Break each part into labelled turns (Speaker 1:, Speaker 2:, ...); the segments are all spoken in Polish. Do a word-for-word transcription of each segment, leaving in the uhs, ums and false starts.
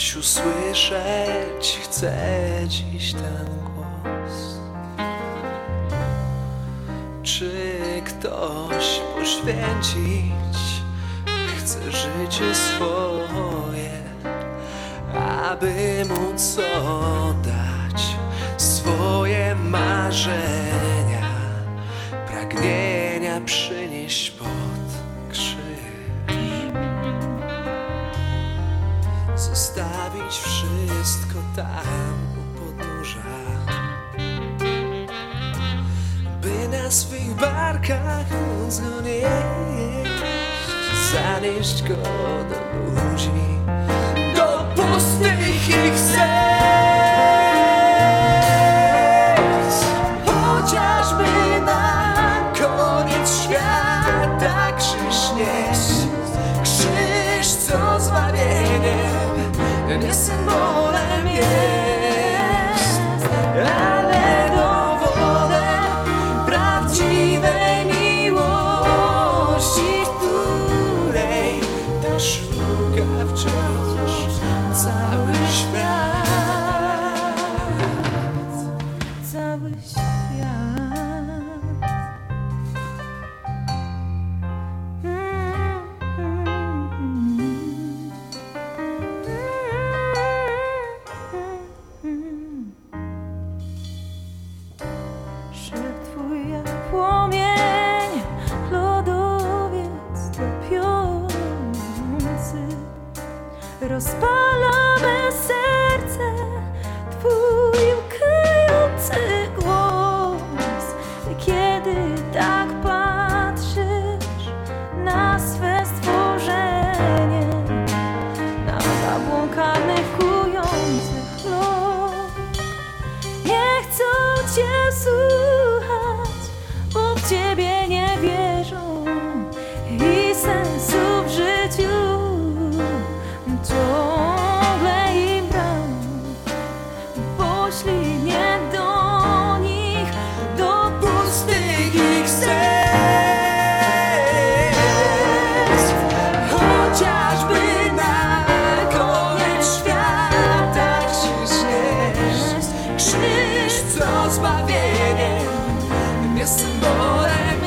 Speaker 1: Ktoś usłyszeć chce dziś ten głos. Czy ktoś poświęcić chce życie swoje, aby móc oddać swoje marzenia, pragnienia przynieść pod krzyż, zostawić wszystko tam u podnóża, by na swych barkach móc go nieść, zanieść go do ludzi, do pustych ich serc. Chociażby na koniec świata krzyż nieść, krzyż, co zbawieniem nie symbolem jest, ale dowodem prawdziwej miłości, której tak szuka wciąż cały świat,
Speaker 2: cały świat. Szept twój jak płomień, lodowiec topiący, rozpala me serce twój łkający głos. Kiedy tak patrzysz na swe stworzenie, na zabłąkanych kujących los, nie chcą cię słuchać, bo w ciebie nie wierzą i sensu w życiu ciągle im brak. Poślij mnie do nich, do pustych ich serc. Chociażby na koniec świata krzyż nieść, krzyż, co zbawieniem nie symbolem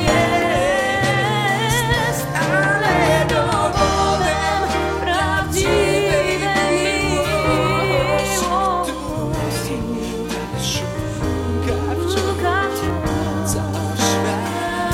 Speaker 2: jest, ale dowodem prawdziwej miłości, której tak szuka wciąż cały świat.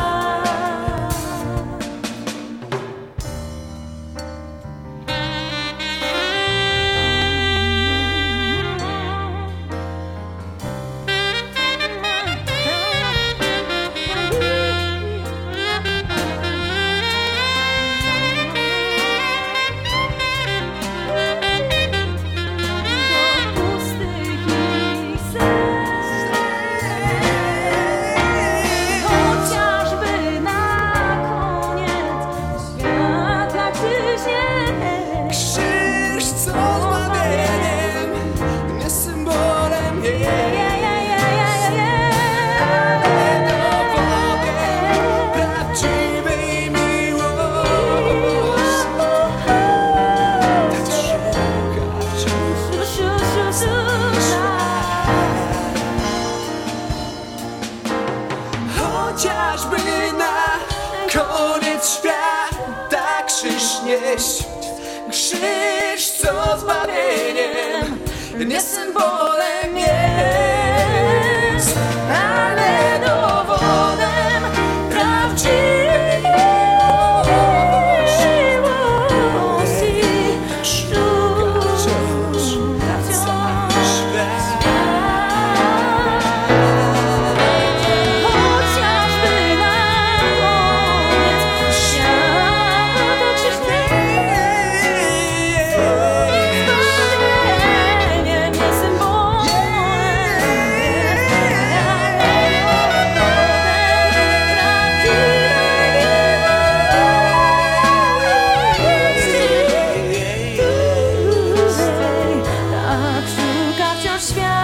Speaker 2: Chociażby na koniec świata krzyż nieść, krzyż, co zbawieniem nie symbolem jest, ale dowodem prawdziwej miłości, szuka wciąż cały świat. Tak szuka wciąż świat.